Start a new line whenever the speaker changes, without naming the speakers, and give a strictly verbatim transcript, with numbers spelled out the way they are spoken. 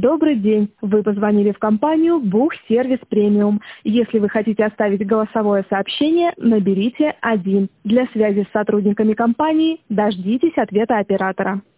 Добрый день. Вы позвонили в компанию «Бухсервис Премиум». Если вы хотите оставить голосовое сообщение, наберите один. Для связи с сотрудниками компании дождитесь ответа оператора.